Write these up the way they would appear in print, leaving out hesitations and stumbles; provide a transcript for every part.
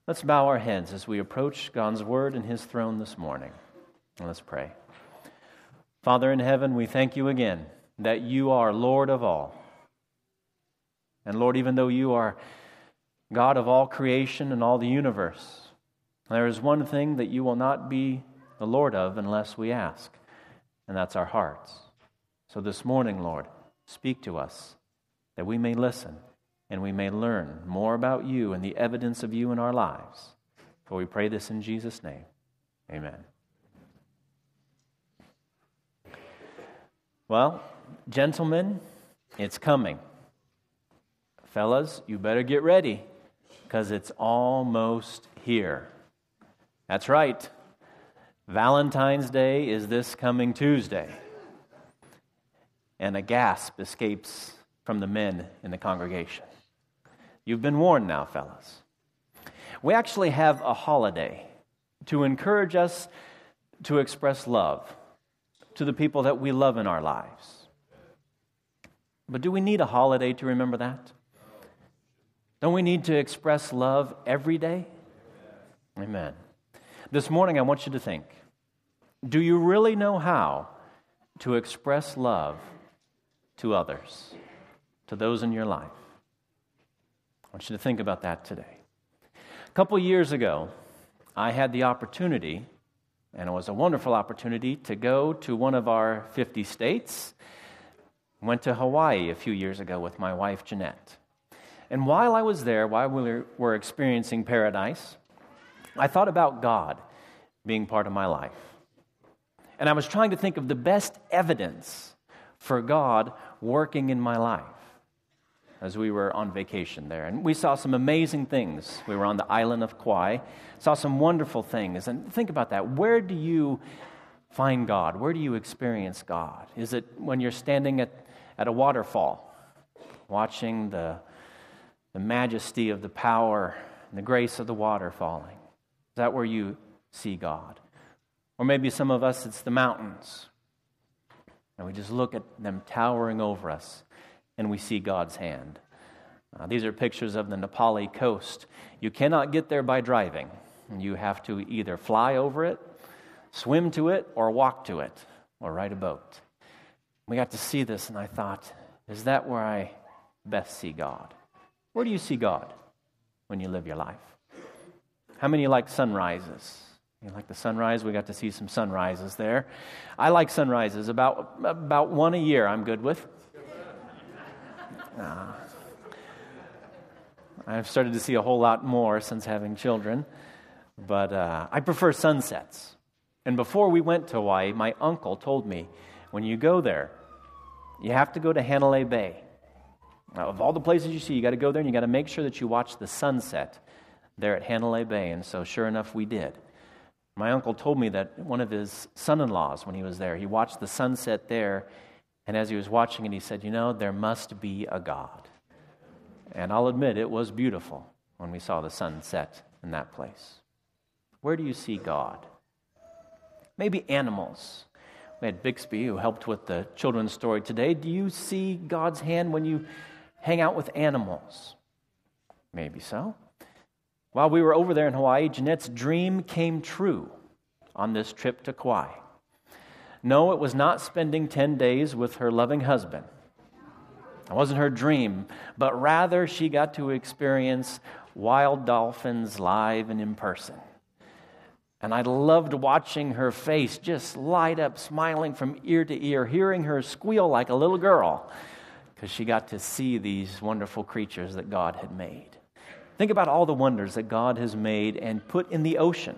Let's bow our heads as we approach God's Word and His throne this morning. And let's pray. Father in heaven, we thank you again that you are Lord of all. And Lord, even though you are God of all creation and all the universe, there is one thing that you will not be the Lord of unless we ask, and that's our hearts. So this morning, Lord, speak to us that we may listen and we may learn more about you and the evidence of you in our lives. For we pray this in Jesus' name. Amen. Well, gentlemen, it's coming. Fellas, you better get ready because it's almost here. That's right. Valentine's Day is this coming Tuesday. And a gasp escapes from the men in the congregation. You've been warned now, fellas. We actually have a holiday to encourage us to express love to the people that we love in our lives. But do we need a holiday to remember that? Don't we need to express love every day? Amen. This morning I want you to think, do you really know how to express love to others, to those in your life? I want you to think about that today. A couple years ago, I had the opportunity, and it was a wonderful opportunity, to go to one of our 50 states. Went to Hawaii a few years ago with my wife, Jeanette. And while I was there, while we were experiencing paradise, I thought about God being part of my life. And I was trying to think of the best evidence for God working in my life as we were on vacation there. And we saw some amazing things. We were on the island of Kauai, saw some wonderful things. And think about that. Where do you find God? Where do you experience God? Is it when you're standing at a waterfall, watching the majesty of the power and the grace of the water falling? Is that where you see God? Or maybe some of us, it's the mountains. And we just look at them towering over us, and we see God's hand. These are pictures of the Nepali coast. You cannot get there by driving. You have to either fly over it, swim to it, or walk to it, or ride a boat. We got to see this, and I thought, is that where I best see God? Where do you see God when you live your life? How many like sunrises? You like the sunrise? We got to see some sunrises there. I like sunrises. About one a year I'm good with. I've started to see a whole lot more since having children. But I prefer sunsets. And before we went to Hawaii, my uncle told me, when you go there, you have to go to Hanalei Bay. Now, of all the places you see, you got to go there and you got to make sure that you watch the sunset there at Hanalei Bay. And so sure enough, we did. My uncle told me that one of his son-in-laws, when he was there, he watched the sunset there, and as he was watching it, he said, there must be a God. And I'll admit, it was beautiful when we saw the sunset in that place. Where do you see God? Maybe animals. We had Bixby, who helped with the children's story today. Do you see God's hand when you hang out with animals? Maybe so. While we were over there in Hawaii, Jeanette's dream came true on this trip to Kauai. No, it was not spending 10 days with her loving husband. It wasn't her dream, but rather she got to experience wild dolphins live and in person. And I loved watching her face just light up, smiling from ear to ear, hearing her squeal like a little girl, because she got to see these wonderful creatures that God had made. Think about all the wonders that God has made and put in the ocean.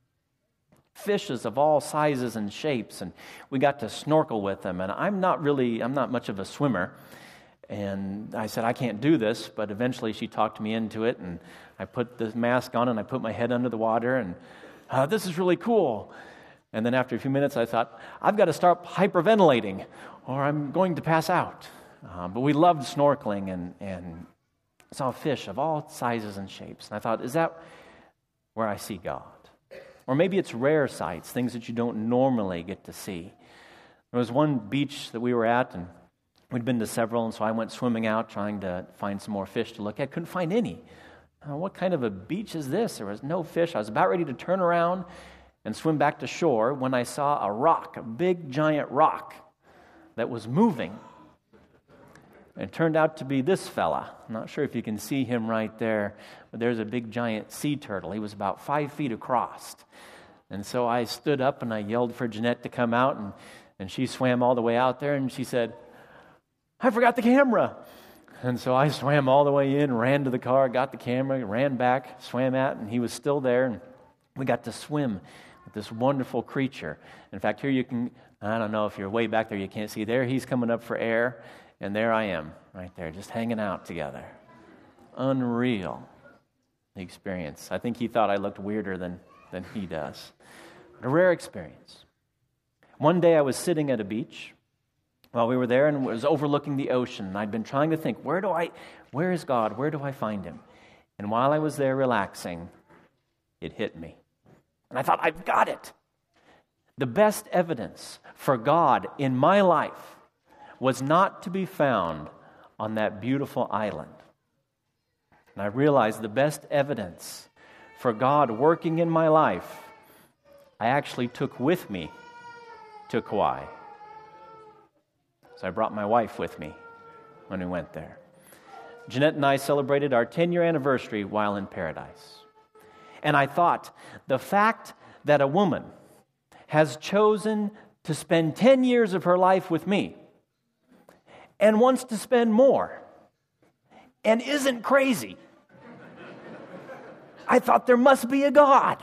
Fishes of all sizes and shapes, and we got to snorkel with them. And I'm not much of a swimmer. And I said, I can't do this, but eventually she talked me into it, and I put the mask on and I put my head under the water, and this is really cool. And then after a few minutes, I thought, I've got to start hyperventilating or I'm going to pass out. But we loved snorkeling and saw fish of all sizes and shapes. And I thought, is that where I see God? Or maybe it's rare sights, things that you don't normally get to see. There was one beach that we were at, and we'd been to several, and so I went swimming out trying to find some more fish to look at. Couldn't find any. what kind of a beach is this? There was no fish. I was about ready to turn around and swim back to shore when I saw a rock, a big giant rock that was moving. It turned out to be this fella. I'm not sure if you can see him right there, but there's a big giant sea turtle. He was about 5 feet across. And so I stood up and I yelled for Jeanette to come out, and she swam all the way out there, and she said, "I forgot the camera." And so I swam all the way in, ran to the car, got the camera, ran back, swam out, and he was still there, and we got to swim with this wonderful creature. In fact, here you can, I don't know if you're way back there, you can't see there, he's coming up for air, and there I am, right there, just hanging out together. Unreal, the experience. I think he thought I looked weirder than he does. But a rare experience. One day I was sitting at a beach while we were there and was overlooking the ocean. And I'd been trying to think, where is God? Where do I find him? And while I was there relaxing, it hit me. And I thought, I've got it. The best evidence for God in my life was not to be found on that beautiful island. And I realized the best evidence for God working in my life, I actually took with me to Kauai. So I brought my wife with me when we went there. Jeanette and I celebrated our 10-year anniversary while in paradise. And I thought, the fact that a woman has chosen to spend 10 years of her life with me and wants to spend more and isn't crazy, I thought there must be a God.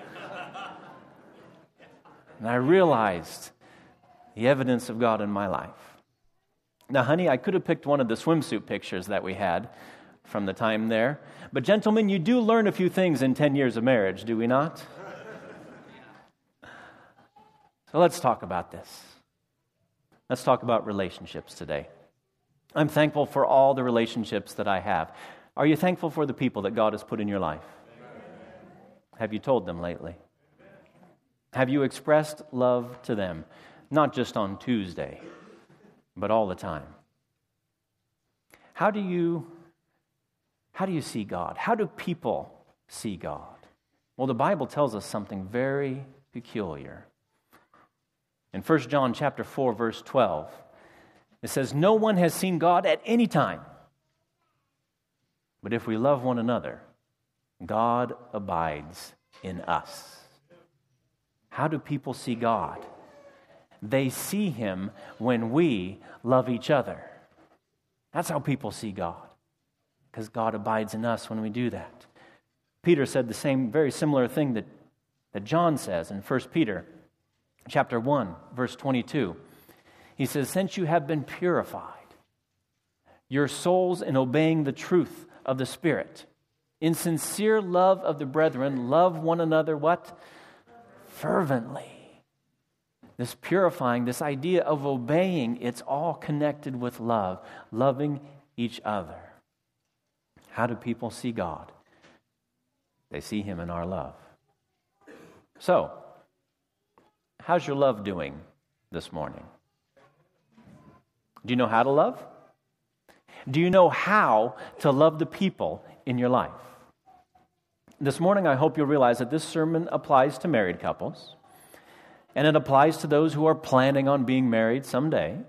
And I realized the evidence of God in my life. Now, honey, I could have picked one of the swimsuit pictures that we had from the time there. But gentlemen, you do learn a few things in 10 years of marriage, do we not? So let's talk about this. Let's talk about relationships today. I'm thankful for all the relationships that I have. Are you thankful for the people that God has put in your life? Have you told them lately? Have you expressed love to them? Not just on Tuesday, but all the time. How do you see God? How do people see God? Well, the Bible tells us something very peculiar. In 1 John chapter 4, verse 12, it says, "No one has seen God at any time. But if we love one another, God abides in us." How do people see God? They see him when we love each other. That's how people see God, because God abides in us when we do that. Peter said the same, very similar thing that John says in 1 Peter chapter 1, verse 22. He says, "Since you have been purified, your souls in obeying the truth of the Spirit, in sincere love of the brethren, love one another," what? Fervently. This purifying, this idea of obeying, it's all connected with love, loving each other. How do people see God? They see him in our love. So, how's your love doing this morning? Do you know how to love? Do you know how to love the people in your life? This morning, I hope you'll realize that this sermon applies to married couples, and it applies to those who are planning on being married someday.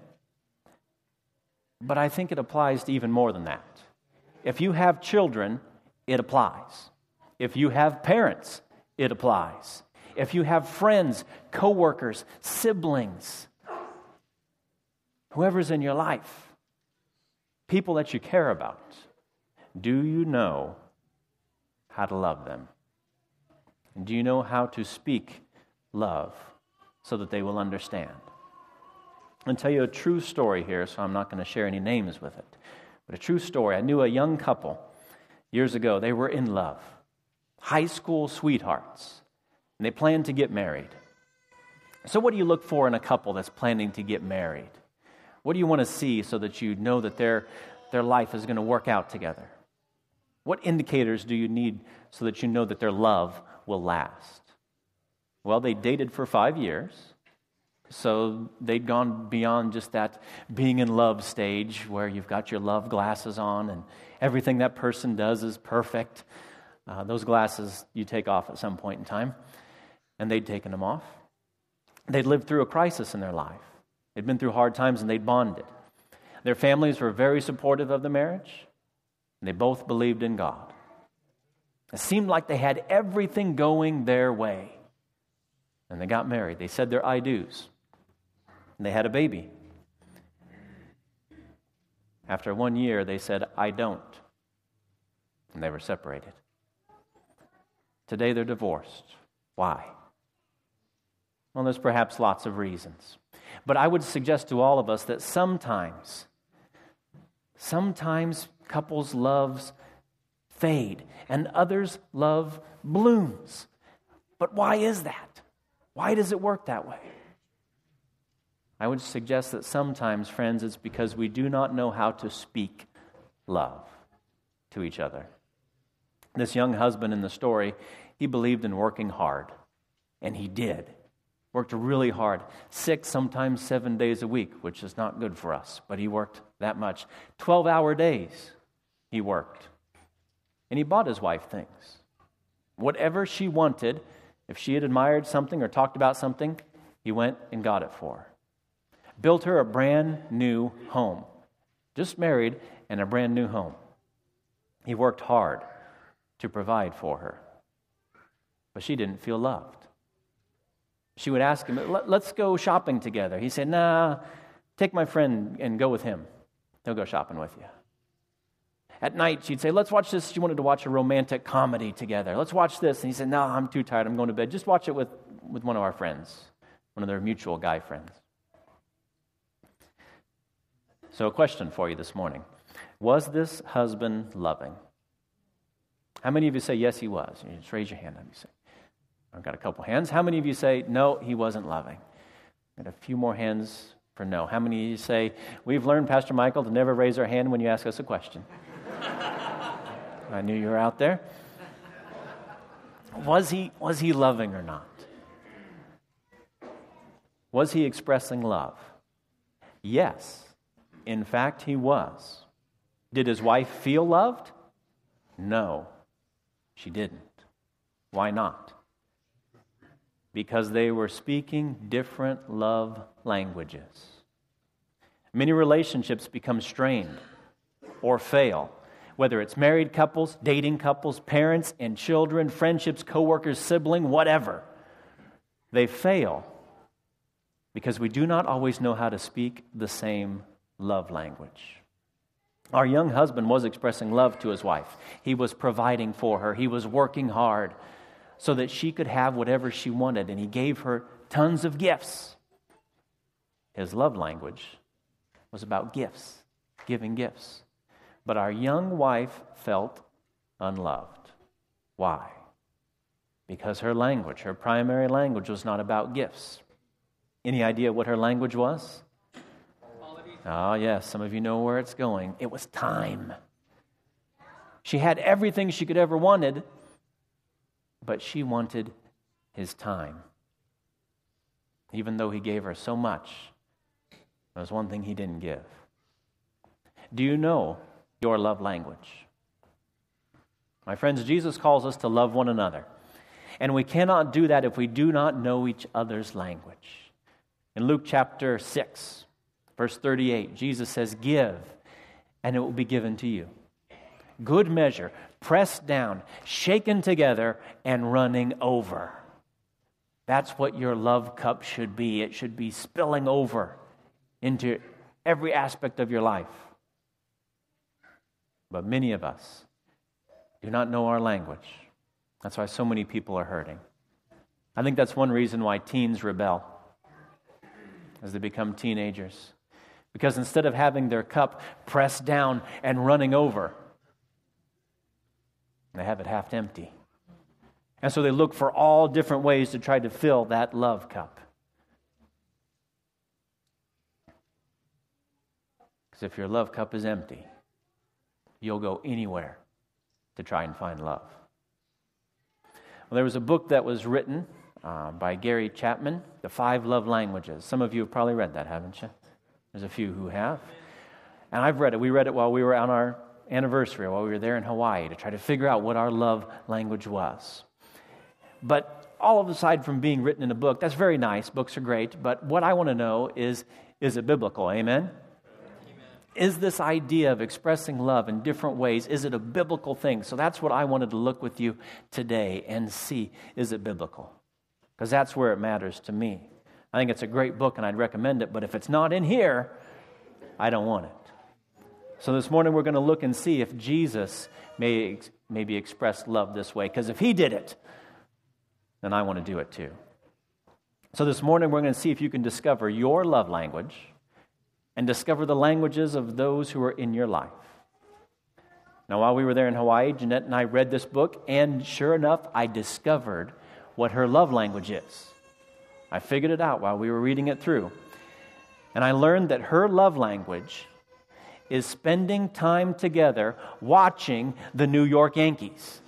But I think it applies to even more than that. If you have children, it applies. If you have parents, it applies. If you have friends, coworkers, siblings, whoever's in your life, people that you care about, do you know how to love them? And do you know how to speak love so that they will understand? I'll tell you a true story here, so I'm not going to share any names with it. But a true story. I knew a young couple years ago. They were in love. High school sweethearts. And they planned to get married. So what do you look for in a couple that's planning to get married? What do you want to see so that you know that their life is going to work out together? What indicators do you need so that you know that their love will last? Well, they dated for 5 years, so they'd gone beyond just that being in love stage where you've got your love glasses on and everything that person does is perfect. Those glasses you take off at some point in time. And they'd taken them off. They'd lived through a crisis in their life. They'd been through hard times and they'd bonded. Their families were very supportive of the marriage. And they both believed in God. It seemed like they had everything going their way. And they got married. They said their I do's. And they had a baby. After 1 year, they said, I don't. And they were separated. Today, they're divorced. Why? Well, there's perhaps lots of reasons. But I would suggest to all of us that sometimes couples' loves fade and others' love blooms. But why is that? Why does it work that way? I would suggest that sometimes, friends, it's because we do not know how to speak love to each other. This young husband in the story, he believed in working hard, and he did. Worked really hard, 6, sometimes 7 days a week, which is not good for us, but he worked that much. 12-hour days he worked. And he bought his wife things. Whatever she wanted, if she had admired something or talked about something, he went and got it for her. Built her a brand new home. Just married and a brand new home. He worked hard to provide for her. But she didn't feel loved. She would ask him, let's go shopping together. He said, nah, take my friend and go with him. He'll go shopping with you. At night, she'd say, let's watch this. She wanted to watch a romantic comedy together. Let's watch this. And he said, no, I'm too tired. I'm going to bed. Just watch it with one of our friends, one of their mutual guy friends. So a question for you this morning. Was this husband loving? How many of you say, yes, he was? You just raise your hand. Let me see. I've got a couple hands. How many of you say, no, he wasn't loving? Got a few more hands for no. How many of you say, we've learned, Pastor Michael, to never raise our hand when you ask us a question? I knew you were out there. Was he loving or not? Was he expressing love? Yes. In fact, he was. Did his wife feel loved? No, she didn't. Why not? Because they were speaking different love languages. Many relationships become strained or fail, whether it's married couples, dating couples, parents and children, friendships, coworkers, sibling, whatever. They fail because we do not always know how to speak the same love language. Our young husband was expressing love to his wife. He was providing for her. He was working hard so that she could have whatever she wanted, and he gave her tons of gifts. His love language was about gifts, giving gifts. But our young wife felt unloved. Why? Because her language, her primary language, was not about gifts. Any idea what her language was? Oh, yes, some of you know where it's going. It was time. She had everything she could ever wanted, but she wanted his time. Even though he gave her so much, there was one thing he didn't give. Do you know your love language? My friends, Jesus calls us to love one another. And we cannot do that if we do not know each other's language. In Luke chapter 6, verse 38, Jesus says, give, and it will be given to you. Good measure, pressed down, shaken together, and running over. That's what your love cup should be. It should be spilling over into every aspect of your life. But many of us do not know our language. That's why so many people are hurting. I think that's one reason why teens rebel as they become teenagers. Because instead of having their cup pressed down and running over, they have it half empty. And so they look for all different ways to try to fill that love cup. Because if your love cup is empty, you'll go anywhere to try and find love. Well, there was a book that was written by Gary Chapman, The 5 Love Languages. Some of you have probably read that, haven't you? There's a few who have. And I've read it. We read it while we were on our anniversary while we were there in Hawaii to try to figure out what our love language was. But all of aside from being written in a book, that's very nice. Books are great. But what I want to know is it biblical? Amen? Is this idea of expressing love in different ways, is it a biblical thing? So that's what I wanted to look with you today and see, is it biblical? Because that's where it matters to me. I think it's a great book and I'd recommend it, but if it's not in here, I don't want it. So this morning we're going to look and see if Jesus maybe expressed love this way, because if he did it, then I want to do it too. So this morning we're going to see if you can discover your love language and discover the languages of those who are in your life. Now, while we were there in Hawaii, Jeanette and I read this book, and sure enough, I discovered what her love language is. I figured it out while we were reading it through. And I learned that her love language is spending time together watching the New York Yankees.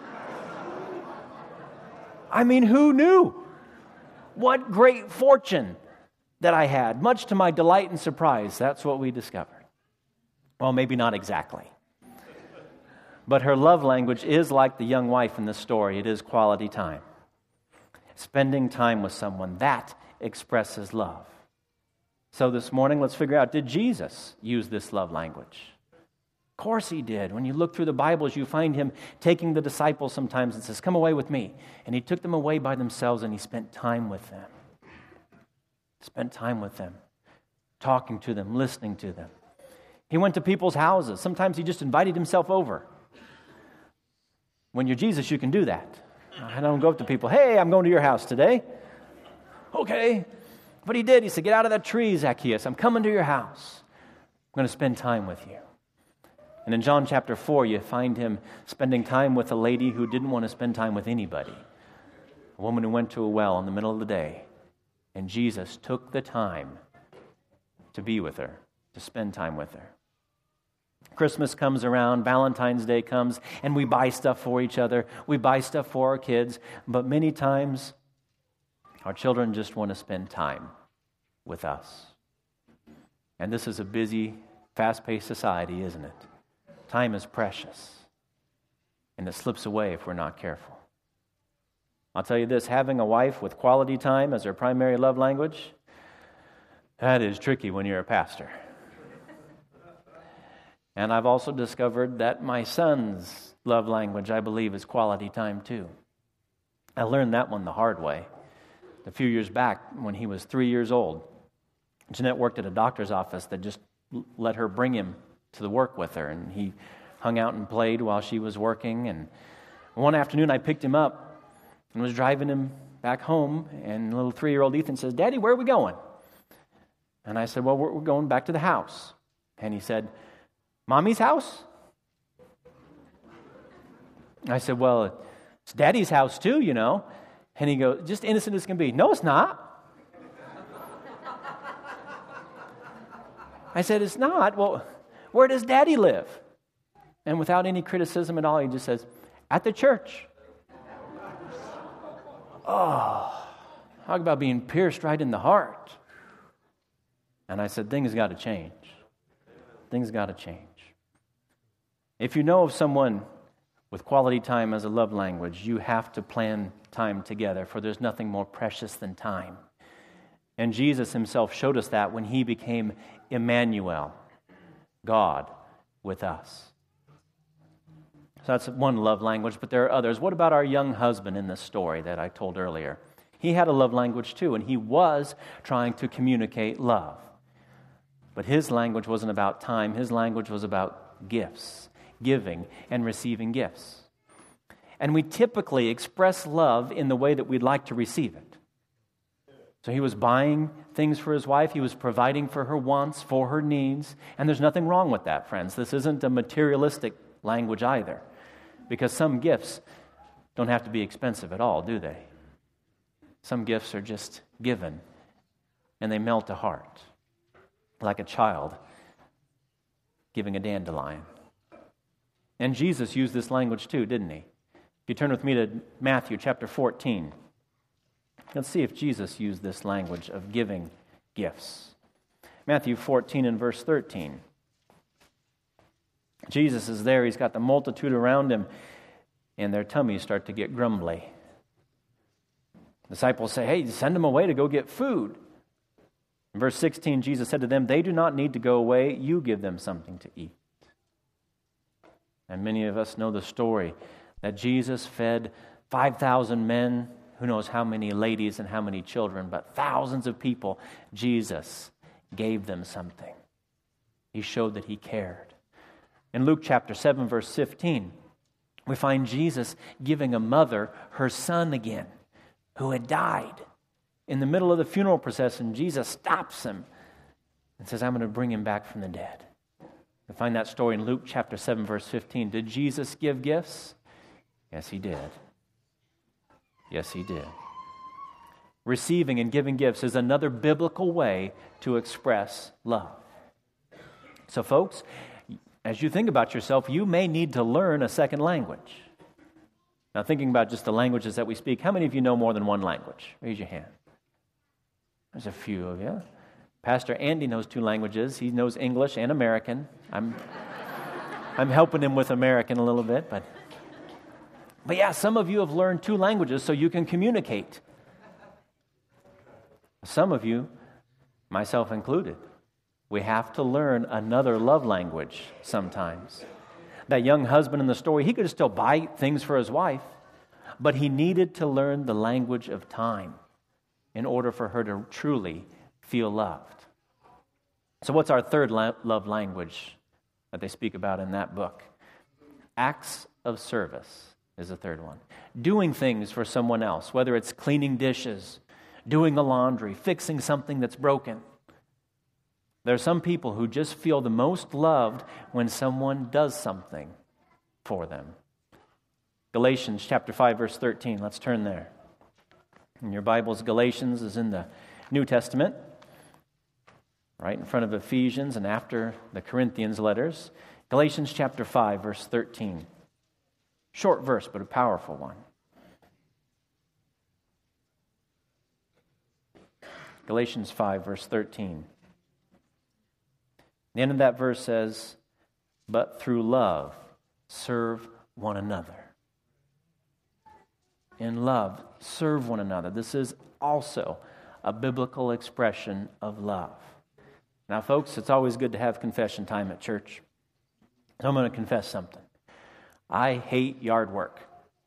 I mean, who knew? What great fortune that I had. Much to my delight and surprise, that's what we discovered. Well, maybe not exactly. But her love language is like the young wife in the story. It is quality time. Spending time with someone, that expresses love. So this morning, let's figure out, did Jesus use this love language? Of course he did. When you look through the Bibles, you find him taking the disciples sometimes and says, come away with me. And he took them away by themselves and he spent time with them. Spent time with them, talking to them, listening to them. He went to people's houses. Sometimes he just invited himself over. When you're Jesus, you can do that. I don't go up to people, hey, I'm going to your house today. Okay. But he did. He said, get out of that tree, Zacchaeus. I'm coming to your house. I'm going to spend time with you. And in John chapter 4, you find him spending time with a lady who didn't want to spend time with anybody. A woman who went to a well in the middle of the day. And Jesus took the time to be with her, to spend time with her. Christmas comes around, Valentine's Day comes, and we buy stuff for each other. We buy stuff for our kids. But many times, our children just want to spend time with us. And this is a busy, fast-paced society, isn't it? Time is precious. And it slips away if we're not careful. I'll tell you this, having a wife with quality time as her primary love language, that is tricky when you're a pastor. And I've also discovered that my son's love language, I believe, is quality time too. I learned that one the hard way. A few years back, when he was 3 years old, Jeanette worked at a doctor's office that just let her bring him to the work with her, and he hung out and played while she was working. And one afternoon, I picked him up and was driving him back home, and little 3-year-old Ethan says, Daddy, where are we going? And I said, well, we're going back to the house. And he said, Mommy's house? I said, well, it's Daddy's house too, you know. And he goes, just innocent as can be. No, it's not. I said, it's not. Well, where does Daddy live? And without any criticism at all, he just says, at the church. Oh, talk about being pierced right in the heart. And I said, things got to change. Things got to change. If you know of someone with quality time as a love language, you have to plan time together, for there's nothing more precious than time. And Jesus himself showed us that when he became Emmanuel, God with us. So that's one love language, but there are others. What about our young husband in this story that I told earlier? He had a love language too, and he was trying to communicate love. But his language wasn't about time. His language was about gifts, giving and receiving gifts. And we typically express love in the way that we'd like to receive it. So he was buying things for his wife. He was providing for her wants, for her needs. And there's nothing wrong with that, friends. This isn't a materialistic language either. Because some gifts don't have to be expensive at all, do they? Some gifts are just given, and they melt a heart, like a child giving a dandelion. And Jesus used this language too, didn't he? If you turn with me to Matthew chapter 14, let's see if Jesus used this language of giving gifts. Matthew 14 and verse 13. Jesus is there. He's got the multitude around him, and their tummies start to get grumbly. Disciples say, hey, send them away to go get food. In verse 16, Jesus said to them, they do not need to go away. You give them something to eat. And many of us know the story that Jesus fed 5,000 men, who knows how many ladies and how many children, but thousands of people. Jesus gave them something. He showed that he cared. In Luke chapter 7, verse 15, we find Jesus giving a mother her son again, who had died. In the middle of the funeral procession, Jesus stops him and says, I'm going to bring him back from the dead. We find that story in Luke chapter 7, verse 15. Did Jesus give gifts? Yes, he did. Yes, he did. Receiving and giving gifts is another biblical way to express love. So, folks, as you think about yourself, you may need to learn a second language. Now, thinking about just the languages that we speak, how many of you know more than one language? Raise your hand. There's a few of you. Pastor Andy knows 2 languages. He knows English and American. I'm helping him with American a little bit, but yeah, some of you have learned 2 languages so you can communicate. Some of you, myself included, we have to learn another love language sometimes. That young husband in the story, he could still buy things for his wife, but he needed to learn the language of time in order for her to truly feel loved. So what's our third love language that they speak about in that book? Acts of service is the third one. Doing things for someone else, whether it's cleaning dishes, doing the laundry, fixing something that's broken. There are some people who just feel the most loved when someone does something for them. Galatians chapter 5, verse 13. Let's turn there. In your Bibles, Galatians is in the New Testament, right in front of Ephesians and after the Corinthians letters. Galatians chapter 5, verse 13. Short verse, but a powerful one. Galatians 5, verse 13. The end of that verse says, but through love, serve one another. In love, serve one another. This is also a biblical expression of love. Now, folks, it's always good to have confession time at church. So I'm going to confess something. I hate yard work.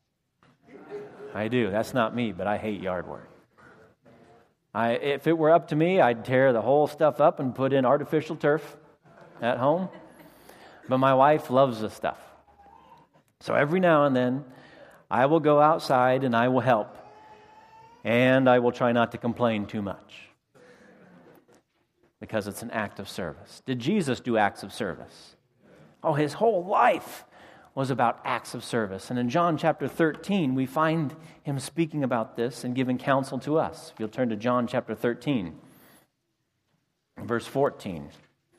I do. That's not me, but I hate yard work. If it were up to me, I'd tear the whole stuff up and put in artificial turf at home. But my wife loves this stuff. So every now and then, I will go outside and I will help. And I will try not to complain too much. Because it's an act of service. Did Jesus do acts of service? Oh, his whole life was about acts of service. And in John chapter 13, we find him speaking about this and giving counsel to us. If you'll turn to John chapter 13, verse 14.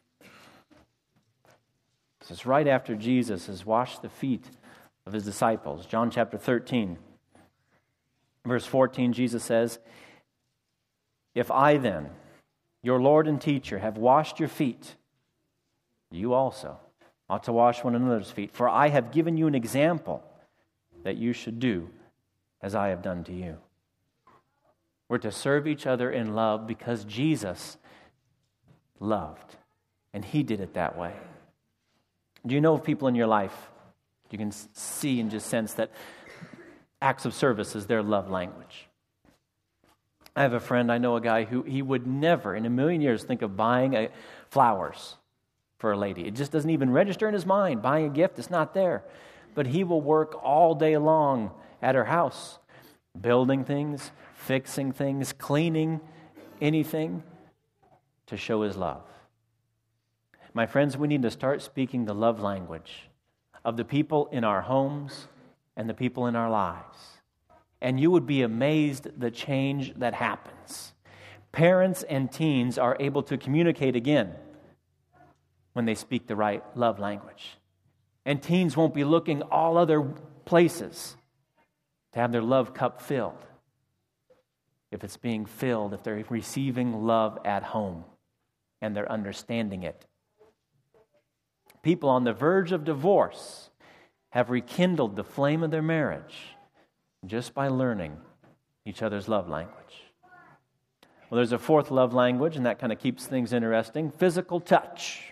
This is right after Jesus has washed the feet of his disciples. John chapter 13, verse 14, Jesus says, if I then, your Lord and teacher, have washed your feet, you also ought to wash one another's feet. For I have given you an example that you should do as I have done to you. We're to serve each other in love because Jesus loved, and he did it that way. Do you know of people in your life you can see and just sense that acts of service is their love language? I have a friend, I know a guy who he would never in a million years think of buying flowers for a lady. It just doesn't even register in his mind. Buying a gift, it's not there. But he will work all day long at her house, building things, fixing things, cleaning anything to show his love. My friends, we need to start speaking the love language of the people in our homes and the people in our lives. And you would be amazed the change that happens. Parents and teens are able to communicate again when they speak the right love language. And teens won't be looking all other places to have their love cup filled. If it's being filled, if they're receiving love at home and they're understanding it. People on the verge of divorce have rekindled the flame of their marriage just by learning each other's love language. Well, there's a fourth love language, and that kind of keeps things interesting: physical touch.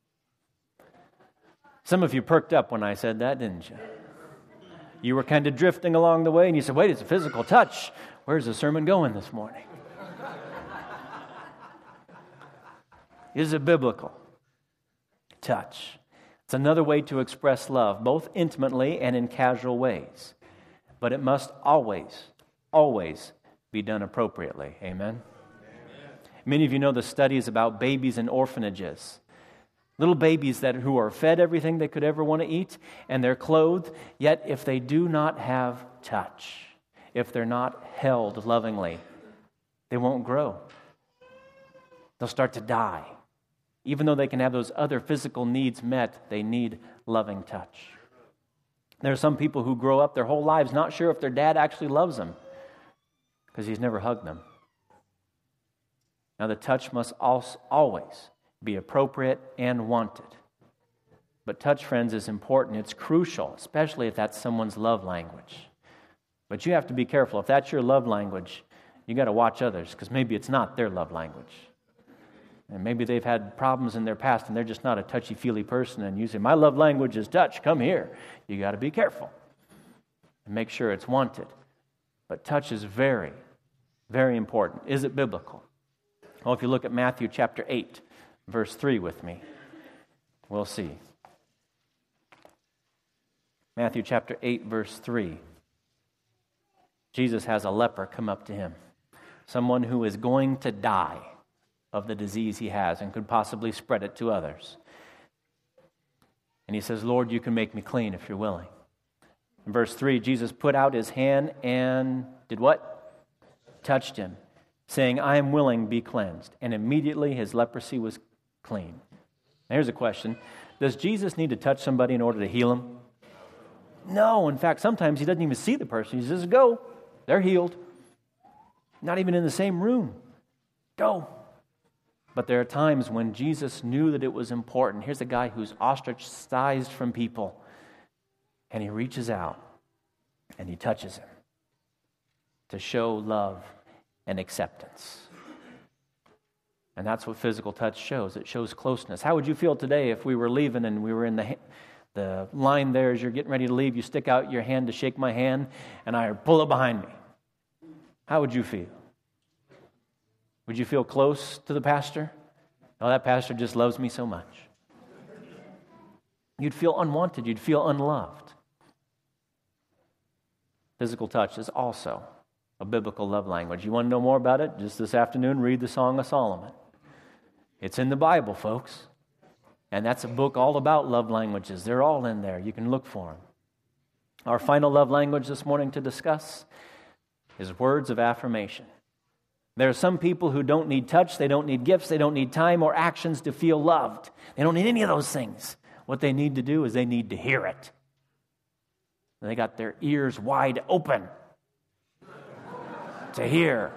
Some of you perked up when I said that, didn't you? You were kind of drifting along the way, and you said, wait, it's a physical touch. Where's the sermon going this morning? Is it biblical? Touch. It's another way to express love, both intimately and in casual ways. But it must always, always be done appropriately. Amen? Many of you know the studies about babies in orphanages. Little babies who are fed everything they could ever want to eat, and they're clothed, yet if they do not have touch, if they're not held lovingly, they won't grow. They'll start to die. Even though they can have those other physical needs met, they need loving touch. There are some people who grow up their whole lives not sure if their dad actually loves them because he's never hugged them. Now, the touch must always be appropriate and wanted. But touch, friends, is important. It's crucial, especially if that's someone's love language. But you have to be careful. If that's your love language, you got to watch others, because maybe it's not their love language. And maybe they've had problems in their past and they're just not a touchy-feely person, and you say, my love language is touch, come here. You got to be careful and make sure it's wanted. But touch is very, very important. Is it biblical? Well, if you look at Matthew chapter 8, verse 3 with me, we'll see. Matthew chapter 8, verse 3. Jesus has a leper come up to him, someone who is going to die of the disease he has and could possibly spread it to others. And he says, Lord, you can make me clean if you're willing. In verse 3, Jesus put out his hand and did what? Touched him, saying, I am willing, be cleansed. And immediately his leprosy was clean. Now here's a question. Does Jesus need to touch somebody in order to heal him? No. In fact, sometimes he doesn't even see the person. He says, go. They're healed. Not even in the same room. Go. But there are times when Jesus knew that it was important. Here's a guy who's ostracized from people. And he reaches out and he touches him to show love and acceptance. And that's what physical touch shows. It shows closeness. How would you feel today if we were leaving and we were in the line there as you're getting ready to leave? You stick out your hand to shake my hand and I pull it behind me. How would you feel? Would you feel close to the pastor? Oh, that pastor just loves me so much. You'd feel unwanted. You'd feel unloved. Physical touch is also a biblical love language. You want to know more about it? Just this afternoon, read the Song of Solomon. It's in the Bible, folks. And that's a book all about love languages. They're all in there. You can look for them. Our final love language this morning to discuss is words of affirmation. There are some people who don't need touch, they don't need gifts, they don't need time or actions to feel loved. They don't need any of those things. What they need to do is they need to hear it. They got their ears wide open to hear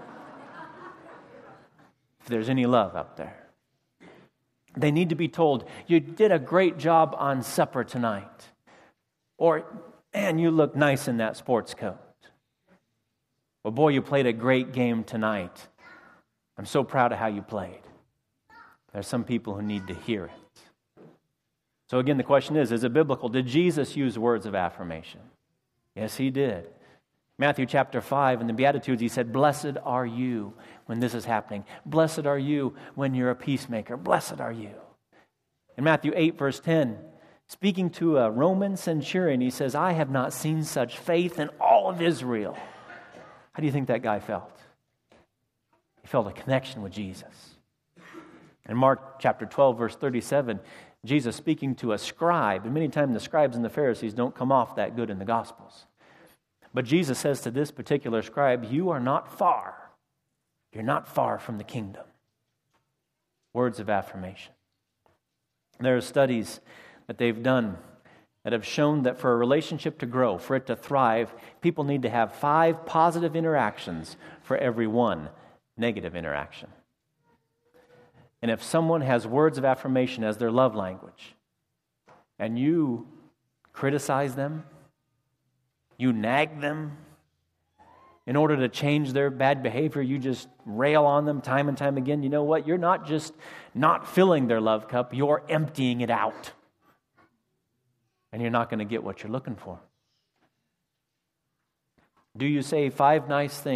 if there's any love out there. They need to be told, you did a great job on supper tonight. Or, man, you look nice in that sports coat. Well, boy, you played a great game tonight. I'm so proud of how you played. There's some people who need to hear it. So again, the question is it biblical? Did Jesus use words of affirmation? Yes, he did. Matthew chapter 5, in the Beatitudes, he said, blessed are you when this is happening. Blessed are you when you're a peacemaker. Blessed are you. In Matthew 8, verse 10, speaking to a Roman centurion, he says, I have not seen such faith in all of Israel. How do you think that guy felt? He felt a connection with Jesus. In Mark chapter 12, verse 37, Jesus speaking to a scribe, and many times the scribes and the Pharisees don't come off that good in the Gospels. But Jesus says to this particular scribe, you are not far. You're not far from the kingdom. Words of affirmation. There are studies that they've done that have shown that for a relationship to grow, for it to thrive, people need to have 5 positive interactions for every 1 negative interaction. And if someone has words of affirmation as their love language, and you criticize them, you nag them, in order to change their bad behavior, you just rail on them time and time again, you know what? You're not just not filling their love cup, you're emptying it out. And you're not going to get what you're looking for. Do you say 5 nice things